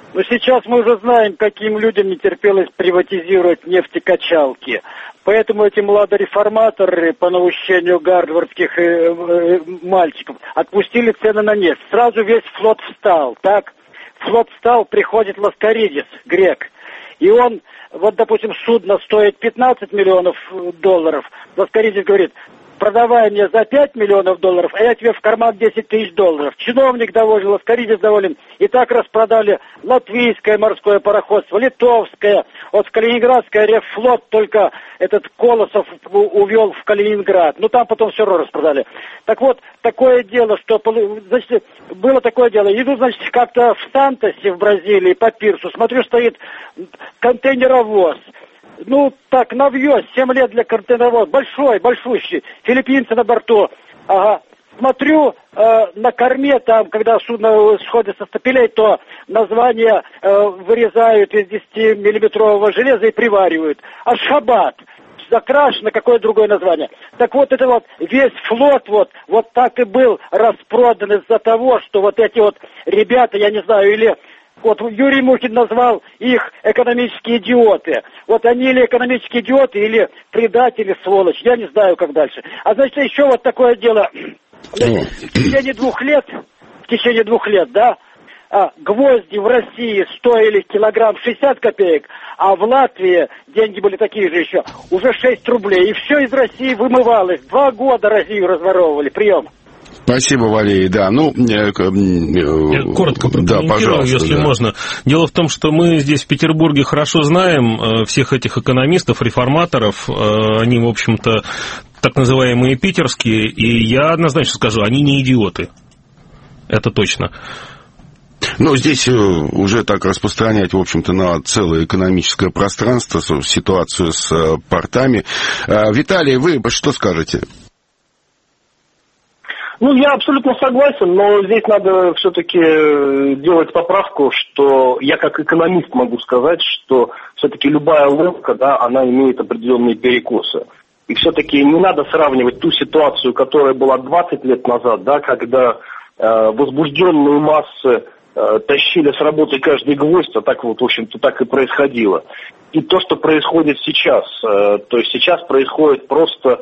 Но сейчас мы уже знаем, каким людям не терпелось приватизировать нефтекачалки. Поэтому эти младореформаторы, по наущению гарвардских э, э, мальчиков, отпустили цены на нефть. Сразу весь флот встал, так? Флот встал, приходит Ласкаридис, грек. И он, вот, допустим, судно стоит пятнадцать миллионов долларов. Ласкаридис говорит: продавай мне за пять миллионов долларов, а я тебе в карман десять тысяч долларов. Чиновник доволен, Ласкаридис доволен. И так распродали латвийское морское пароходство, литовское. Вот в Калининградское Ревфлот только этот Колосов увел в Калининград. Ну там потом все равно распродали. Так вот, такое дело, что, значит, было такое дело. Иду, значит, как-то в Сантосе в Бразилии по пирсу. Смотрю, стоит контейнеровоз. Ну, так, навье, семь лет для контейнеровоза. Большой, большущий. Филиппинцы на борту. Ага. Смотрю, э, на корме, там, когда судно сходит со стапелей, то название э, вырезают из десятимиллиметрового железа и приваривают. Ашхабад. Закрашено, какое другое название. Так вот, это вот весь флот вот, вот так и был распродан из-за того, что вот эти вот ребята, я не знаю, или... Вот Юрий Мухин назвал их экономические идиоты. Вот они или экономические идиоты, или предатели, сволочь. Я не знаю, как дальше. А значит, еще вот такое дело. В течение двух лет, в течение двух лет, да, а, гвозди в России стоили килограмм шестьдесят копеек, а в Латвии деньги были такие же еще, уже шесть рублей. И все из России вымывалось. Два года Россию разворовывали. Прием. Спасибо, Валерий. Да, ну... Э, э, Я коротко прокомментирую, да, пожалуйста, если да. можно. Дело в том, что мы здесь в Петербурге хорошо знаем э, всех этих экономистов, реформаторов. Э, они, в общем-то, так называемые питерские. И я однозначно скажу, они не идиоты. Это точно. Ну, здесь уже так распространять, в общем-то, на целое экономическое пространство ситуацию с портами. Виталий, вы что скажете? Ну, я абсолютно согласен, но здесь надо все-таки делать поправку, что я как экономист могу сказать, что все-таки любая логика, да, она имеет определенные перекосы. И все-таки не надо сравнивать ту ситуацию, которая была двадцать лет назад, да, когда э, возбужденные массы э, тащили с работы каждый гвоздь, а так вот, в общем-то, так и происходило. И то, что происходит сейчас, э, то есть сейчас происходит просто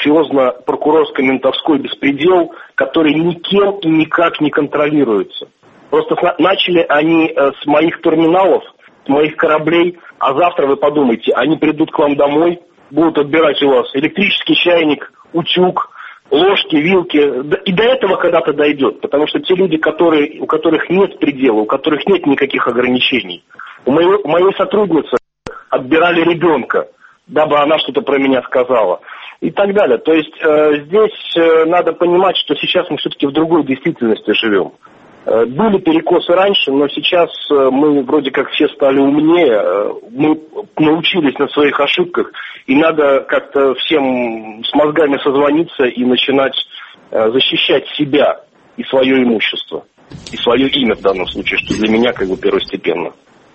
мафиозно-прокурорско-ментовской беспредел, который никем и никак не контролируется. Просто сна- начали они э, с моих терминалов, с моих кораблей, а завтра вы подумайте, они придут к вам домой, будут отбирать у вас электрический чайник, утюг, ложки, вилки. И до этого когда-то дойдет, потому что те люди, которые, у которых нет предела, у которых нет никаких ограничений. У моей, у моей сотрудницы отбирали ребенка, дабы она что-то про меня сказала. И так далее. То есть э, здесь э, надо понимать, что сейчас мы все-таки в другой действительности живем. Э, были перекосы раньше, но сейчас э, мы вроде как все стали умнее, э, мы научились на своих ошибках, и надо как-то всем с мозгами созвониться и начинать э, защищать себя и свое имущество, и свое имя в данном случае, что для меня как бы первостепенно.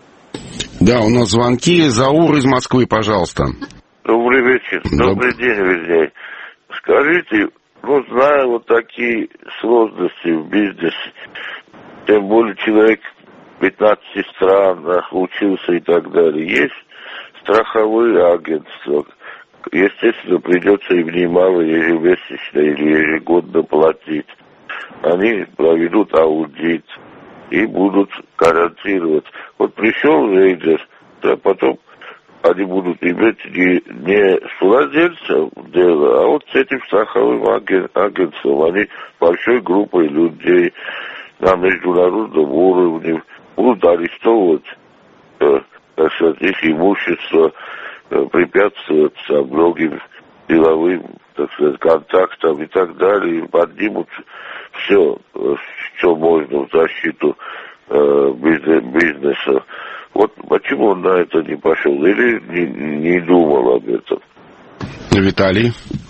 Да, у нас звонки. Заур из Москвы, пожалуйста. Добрый вечер. Добрый Доб... день, вернее. Скажите, ну, зная вот такие сложности в бизнесе, тем более человек в пятнадцати странах учился и так далее, есть страховые агентства. Естественно, придется им немало ежемесячно или ежегодно платить. Они проведут аудит и будут гарантировать. Вот пришел рейдер, да, потом они будут иметь не, не с владельцем дела, а вот с этим страховым агентством. Они большой группой людей на международном уровне будут арестовывать, э, так сказать, их имущество, э, препятствовать э, многим деловым, так сказать, контактам и так далее, и поднимут все, что можно в защиту э, бизнеса. Вот почему он на это не пошел или не, не думал об этом? Виталий?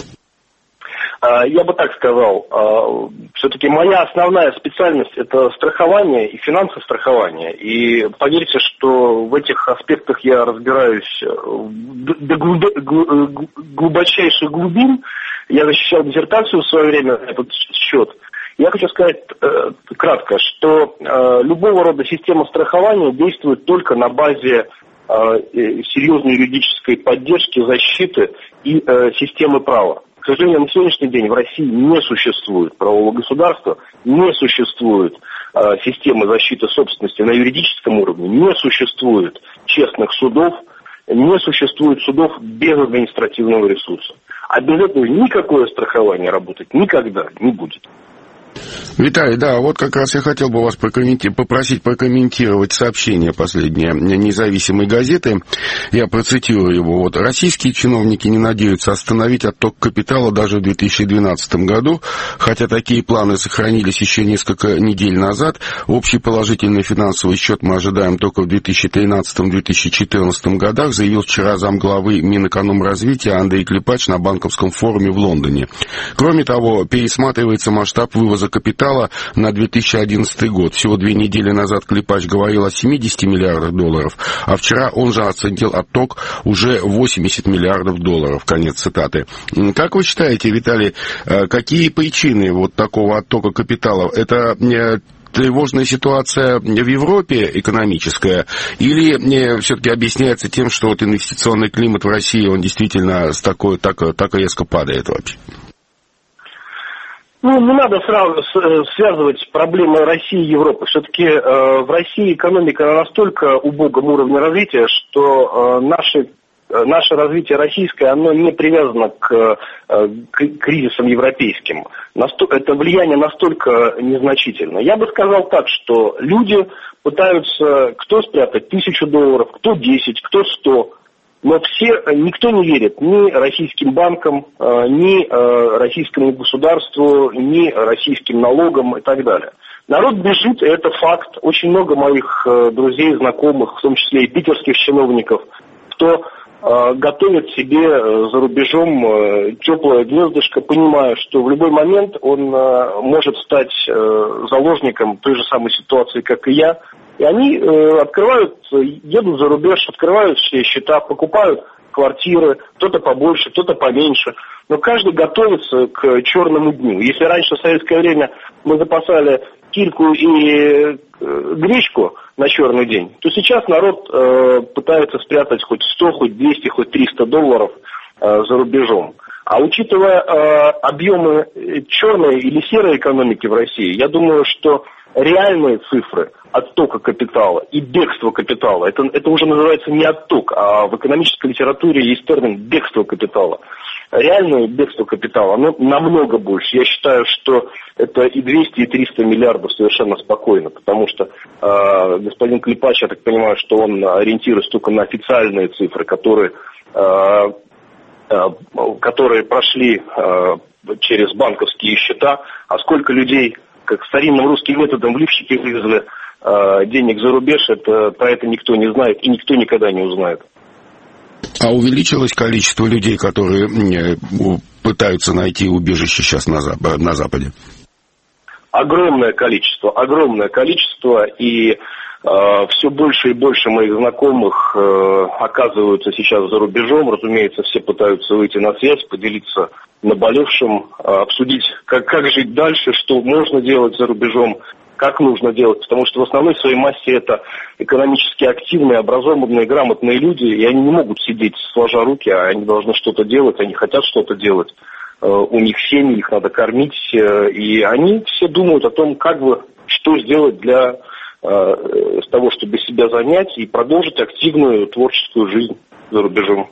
Я бы так сказал, все-таки моя основная специальность – это страхование и финансовое страхование. И поверьте, что в этих аспектах я разбираюсь до глубочайших глубин. Я защищал диссертацию в свое время на этот счет. Я хочу сказать э, кратко, что э, любого рода система страхования действует только на базе э, серьезной юридической поддержки, защиты и э, системы права. К сожалению, на сегодняшний день в России не существует правового государства, не существует э, системы защиты собственности на юридическом уровне, не существует честных судов, не существует судов без административного ресурса. А без этого никакое страхование работать никогда не будет. Виталий, да, вот как раз я хотел бы вас прокомменти... попросить прокомментировать сообщение последнее независимой газеты. Я процитирую его. Вот. Российские чиновники не надеются остановить отток капитала даже в две тысячи двенадцатом году, хотя такие планы сохранились еще несколько недель назад. Общий положительный финансовый счет мы ожидаем только в две тысячи тринадцатом — две тысячи четырнадцатом годах, заявил вчера замглавы Минэкономразвития Андрей Клепач на банковском форуме в Лондоне. Кроме того, пересматривается масштаб вывоза капитала на две тысячи одиннадцатый год. Всего две недели назад Клепач говорил о семидесяти миллиардах долларов, а вчера он же оценил отток уже восемьдесят миллиардов долларов. Конец цитаты. Как вы считаете, Виталий, какие причины вот такого оттока капитала? Это тревожная ситуация в Европе экономическая, или все-таки объясняется тем, что вот инвестиционный климат в России, он действительно с такой, так, так резко падает вообще? Ну, не надо сразу связывать проблемы России и Европы. Все-таки э, в России экономика на настолько убогом уровне развития, что э, наши, э, наше развитие российское, оно не привязано к, э, к кризисам европейским. Насто... Это влияние настолько незначительно. Я бы сказал так, что люди пытаются кто спрятать тысячу долларов, кто десять, кто сто. Но все, никто не верит ни российским банкам, ни российскому государству, ни российским налогам и так далее. Народ бежит, и это факт. Очень много моих друзей, знакомых, в том числе и питерских чиновников, кто готовит себе за рубежом теплое гнездышко, понимая, что в любой момент он может стать заложником той же самой ситуации, как и я. И они э, открывают, едут за рубеж, открывают все счета, покупают квартиры, кто-то побольше, кто-то поменьше. Но каждый готовится к черному дню. Если раньше в советское время мы запасали кильку и э, гречку на черный день, то сейчас народ э, пытается спрятать хоть сто, хоть двести, хоть триста долларов э, за рубежом. А учитывая э, объемы черной или серой экономики в России, я думаю, что реальные цифры оттока капитала и бегства капитала, это, это уже называется не отток, а в экономической литературе есть термин бегство капитала. Реальное бегство капитала, оно намного больше. Я считаю, что это и двести, и триста миллиардов совершенно спокойно, потому что э, господин Клепач, я так понимаю, что он ориентируется только на официальные цифры, которые, э, э, которые прошли э, через банковские счета, а сколько людей, как старинным русским методом, в лифчики вывезли э, денег за рубеж, это, про это никто не знает и никто никогда не узнает. А увеличилось количество людей, которые пытаются найти убежище сейчас на, Зап- на Западе? Огромное количество, огромное количество, и э, все больше и больше моих знакомых э, оказываются сейчас за рубежом. Разумеется, все пытаются выйти на связь, поделиться наболевшим, э, обсудить, как, как жить дальше, что можно делать за рубежом, как нужно делать, потому что в основной своей массе это экономически активные, образованные, грамотные люди, и они не могут сидеть сложа руки, а они должны что-то делать, они хотят что-то делать. У них семьи, их надо кормить, и они все думают о том, как бы, что сделать для того, чтобы себя занять и продолжить активную творческую жизнь за рубежом.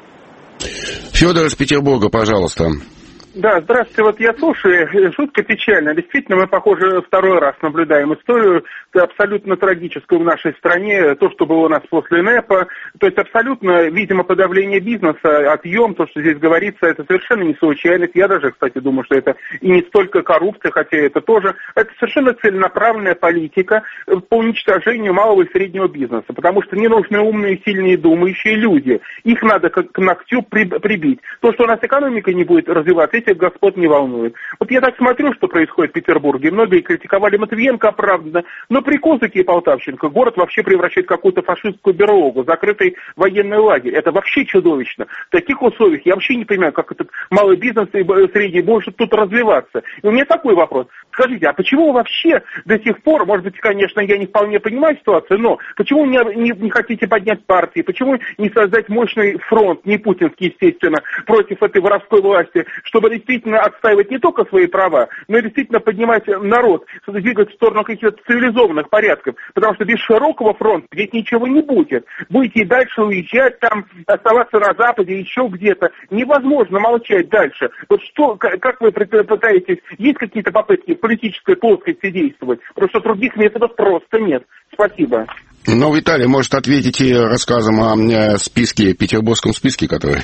Федор из Петербурга, пожалуйста. Да, здравствуйте. Вот я слушаю, жутко печально. Действительно, мы, похоже, второй раз наблюдаем историю абсолютно трагическую в нашей стране. То, что было у нас после НЭПа. То есть абсолютно, видимо, подавление бизнеса, отъем, то, что здесь говорится, это совершенно не случайность. Я даже, кстати, думаю, что это и не столько коррупция, хотя это тоже. Это совершенно целенаправленная политика по уничтожению малого и среднего бизнеса. Потому что не нужны умные, сильные, думающие люди. Их надо к ногтю прибить. То, что у нас экономика не будет развиваться, этих господ не волнует. Вот я так смотрю, что происходит в Петербурге. Многие критиковали Матвиенко оправданно, но при Козыке и Полтавченко город вообще превращает в какую-то фашистскую берлогу, закрытый военный лагерь. Это вообще чудовищно. В таких условиях я вообще не понимаю, как этот малый бизнес и средний может тут развиваться. И у меня такой вопрос. Скажите, а почему вообще до сих пор, может быть, конечно, я не вполне понимаю ситуацию, но почему не, не, не хотите поднять партии, почему не создать мощный фронт, не путинский, естественно, против этой воровской власти, чтобы действительно отстаивать не только свои права, но и действительно поднимать народ, двигать в сторону каких-то цивилизованных порядков, потому что без широкого фронта здесь ничего не будет. Будете и дальше уезжать, там, оставаться на Западе, еще где-то. Невозможно молчать дальше. Вот что, как вы пытаетесь, есть какие-то попытки в политической плоскости действовать? Потому что других методов просто нет. Спасибо. Ну, Виталий, может, ответите рассказом о списке, петербургском списке, который...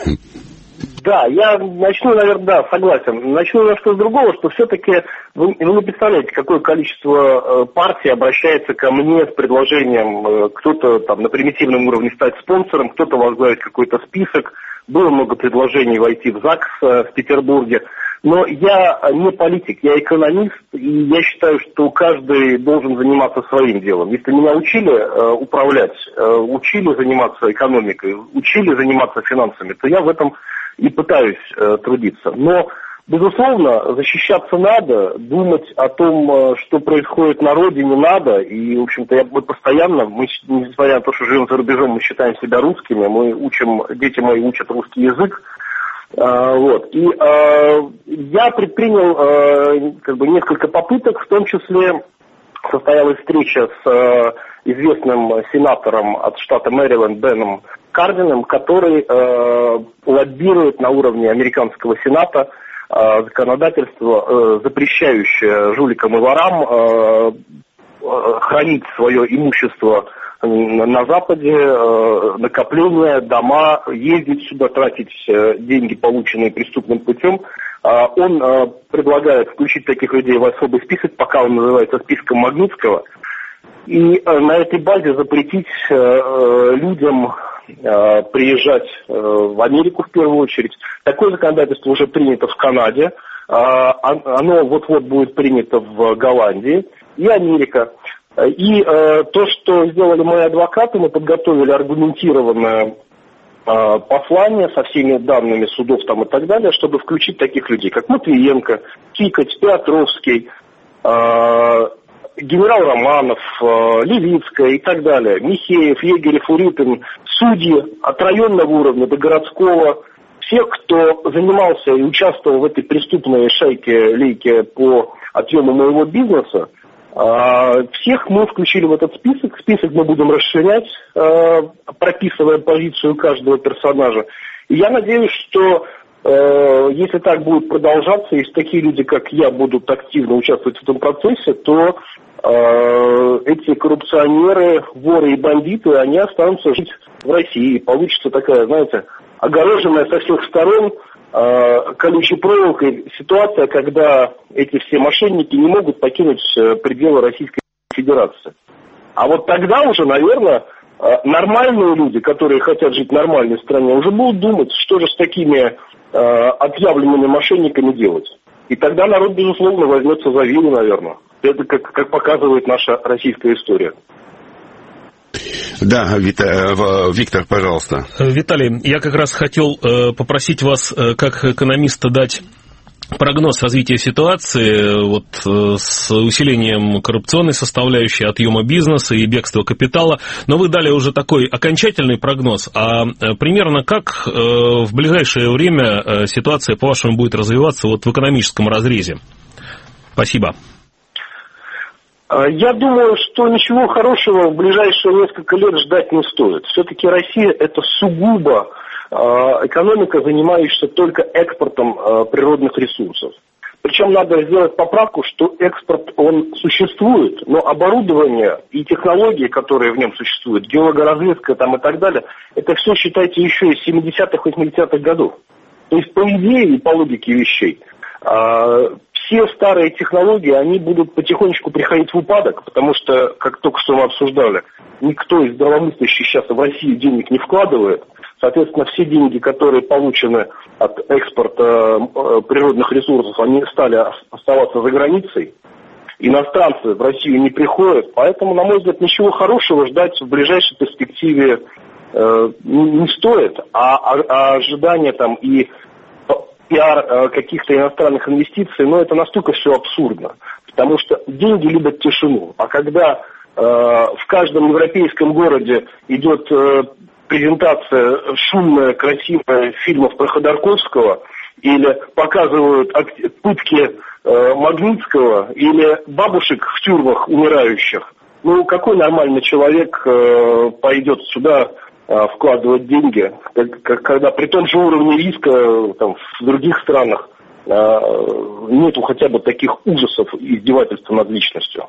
Да, я начну, наверное, да, согласен. Начну немножко с другого, что все-таки вы, вы не представляете, какое количество партий обращается ко мне с предложением, кто-то там на примитивном уровне стать спонсором, кто-то возглавить какой-то список. Было много предложений войти в ЗАГС в Петербурге. Но я не политик, я экономист, и я считаю, что каждый должен заниматься своим делом. Если меня учили э, управлять, э, учили заниматься экономикой, учили заниматься финансами, то я в этом и пытаюсь э, трудиться. Но, безусловно, защищаться надо, думать о том, что происходит на родине, надо. И, в общем-то, я постоянно, мы, несмотря на то, что живем за рубежом, мы считаем себя русскими, мы учим, дети мои учат русский язык. Uh, вот. И uh, я предпринял uh, как бы несколько попыток, в том числе состоялась встреча с uh, известным сенатором от штата Мэриленд Беном Кардином, который uh, лоббирует на уровне американского сената uh, законодательство, uh, запрещающее жуликам и ворам uh, uh, хранить свое имущество на Западе, накопления, дома, ездить сюда, тратить деньги, полученные преступным путем. Он предлагает включить таких людей в особый список, пока он называется списком Магнитского, и на этой базе запретить людям приезжать в Америку в первую очередь. Такое законодательство уже принято в Канаде, оно вот-вот будет принято в Голландии и Америка. И э, то, что сделали мои адвокаты, мы подготовили аргументированное э, послание со всеми данными судов там и так далее, чтобы включить таких людей, как Матвиенко, Кикоть, Петровский, э, генерал Романов, э, Левицкая и так далее, Михеев, Егерев, Урюпин, судьи от районного уровня до городского, всех, кто занимался и участвовал в этой преступной шайке-лейке по отъему моего бизнеса. Всех мы включили в этот список. Список мы будем расширять, прописывая позицию каждого персонажа. И я надеюсь, что если так будет продолжаться, если такие люди, как я, будут активно участвовать в этом процессе, то эти коррупционеры, воры и бандиты, они останутся жить в России. И получится такая, знаете, огороженная со всех сторон колючей проволокой ситуация, когда эти все мошенники не могут покинуть пределы Российской Федерации. А вот тогда уже, наверное, нормальные люди, которые хотят жить в нормальной стране, уже будут думать, что же с такими отъявленными мошенниками делать. И тогда народ, безусловно, возьмется за вилы, наверное. Это как, как показывает наша российская история. Да, Вита... Виктор, пожалуйста. Виталий, я как раз хотел попросить вас, как экономиста, дать прогноз развития ситуации вот, с усилением коррупционной составляющей, отъема бизнеса и бегства капитала. Но вы дали уже такой окончательный прогноз. А примерно как в ближайшее время ситуация, по-вашему, будет развиваться вот в экономическом разрезе? Спасибо. Я думаю, что ничего хорошего в ближайшие несколько лет ждать не стоит. Все-таки Россия – это сугубо экономика, занимающаяся только экспортом природных ресурсов. Причем надо сделать поправку, что экспорт, он существует, но оборудование и технологии, которые в нем существуют, геологоразведка там и так далее, это все, считайте, еще из семидесятых-восьмидесятых годов. То есть, по идее и по логике вещей, все старые технологии, они будут потихонечку приходить в упадок, потому что, как только что мы обсуждали, никто из здравомыслящих сейчас в России денег не вкладывает. Соответственно, все деньги, которые получены от экспорта э, природных ресурсов, они стали оставаться за границей. Иностранцы в Россию не приходят, поэтому, на мой взгляд, ничего хорошего ждать в ближайшей перспективе э, не стоит, а, а, а ожидания там и пиар э, каких-то иностранных инвестиций, ну, это настолько все абсурдно, потому что деньги любят тишину, а когда э, в каждом европейском городе идет э, презентация шумная, красивая фильмов про Ходорковского, или показывают пытки э, Магнитского, или бабушек в тюрьмах умирающих. Ну, какой нормальный человек э, пойдет сюда э, вкладывать деньги, как, когда при том же уровне риска э, там, в других странах э, нету хотя бы таких ужасов и издевательств над личностью.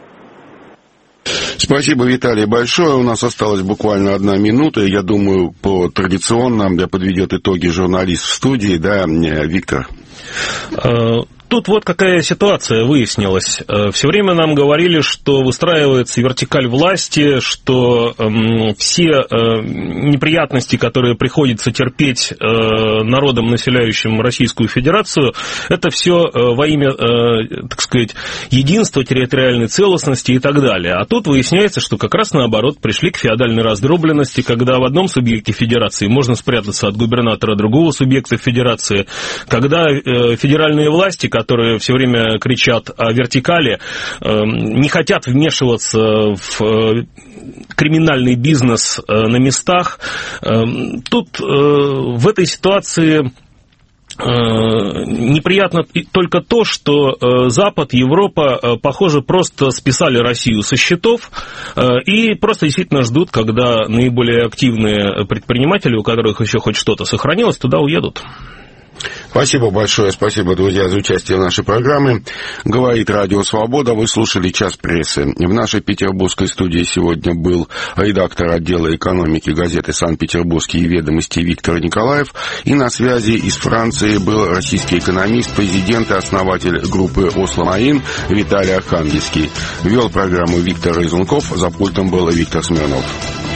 Спасибо, Виталий, большое. У нас осталась буквально одна минута. Я думаю, по традиционно подведет итоги журналист в студии, да, Виктор? Тут вот какая ситуация выяснилась. Все время нам говорили, что выстраивается вертикаль власти, что э, все э, неприятности, которые приходится терпеть э, народам, населяющим Российскую Федерацию, это все э, во имя, э, так сказать, единства, территориальной целостности и так далее. А тут выясняется, что как раз наоборот пришли к феодальной раздробленности, когда в одном субъекте Федерации можно спрятаться от губернатора другого субъекта Федерации, когда э, федеральные власти, которые все время кричат о вертикали, не хотят вмешиваться в криминальный бизнес на местах. Тут в этой ситуации неприятно только то, что Запад, Европа, похоже, просто списали Россию со счетов и просто действительно ждут, когда наиболее активные предприниматели, у которых еще хоть что-то сохранилось, туда уедут. Спасибо большое, спасибо, друзья, за участие в нашей программе. Говорит Радио Свобода, вы слушали «Час прессы». В нашей петербургской студии сегодня был редактор отдела экономики газеты «Санкт-Петербургские ведомости» Виктор Николаев. И на связи из Франции был российский экономист, президент и основатель группы «Осло Марин» Виталий Архангельский. Вел программу Виктор Резунков, за пультом был Виктор Смирнов.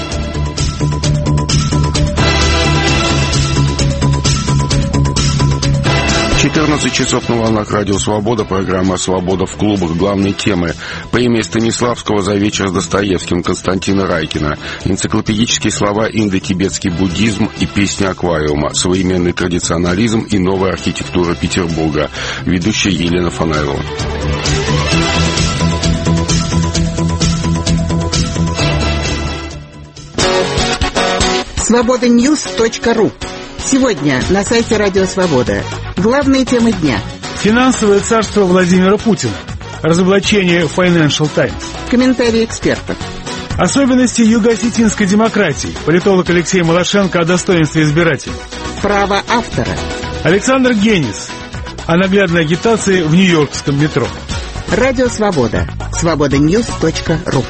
четырнадцать часов на волнах Радио Свобода, программа «Свобода в клубах». Главные темы: премия Станиславского за вечер с Достоевским Константина Райкина, энциклопедические слова «Индо-тибетский буддизм» и песня «Аквариума», современный традиционализм и новая архитектура Петербурга. Ведущая Елена Фанаева. свобода ньюс точка ру. Сегодня на сайте Радио Свобода. Главные темы дня. Финансовое царство Владимира Путина. Разоблачение Financial Times. Комментарии экспертов. Особенности юго-осетинской демократии. Политолог Алексей Малашенко о достоинстве избирателей. Право автора. Александр Генис о наглядной агитации в нью-йоркском метро. Радио Свобода. свобода ньюс точка ру.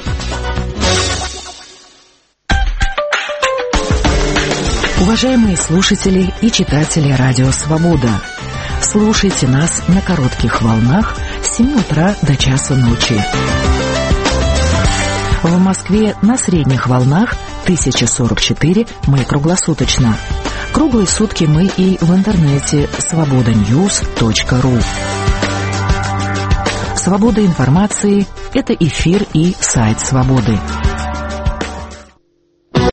Уважаемые слушатели и читатели Радио Свобода, слушайте нас на коротких волнах с семи утра до часа ночи. В Москве на средних волнах тысяча сорок четыре мы круглосуточно. Круглые сутки мы и в интернете свобода ньюс точка ру. Свобода информации – это эфир и сайт Свободы.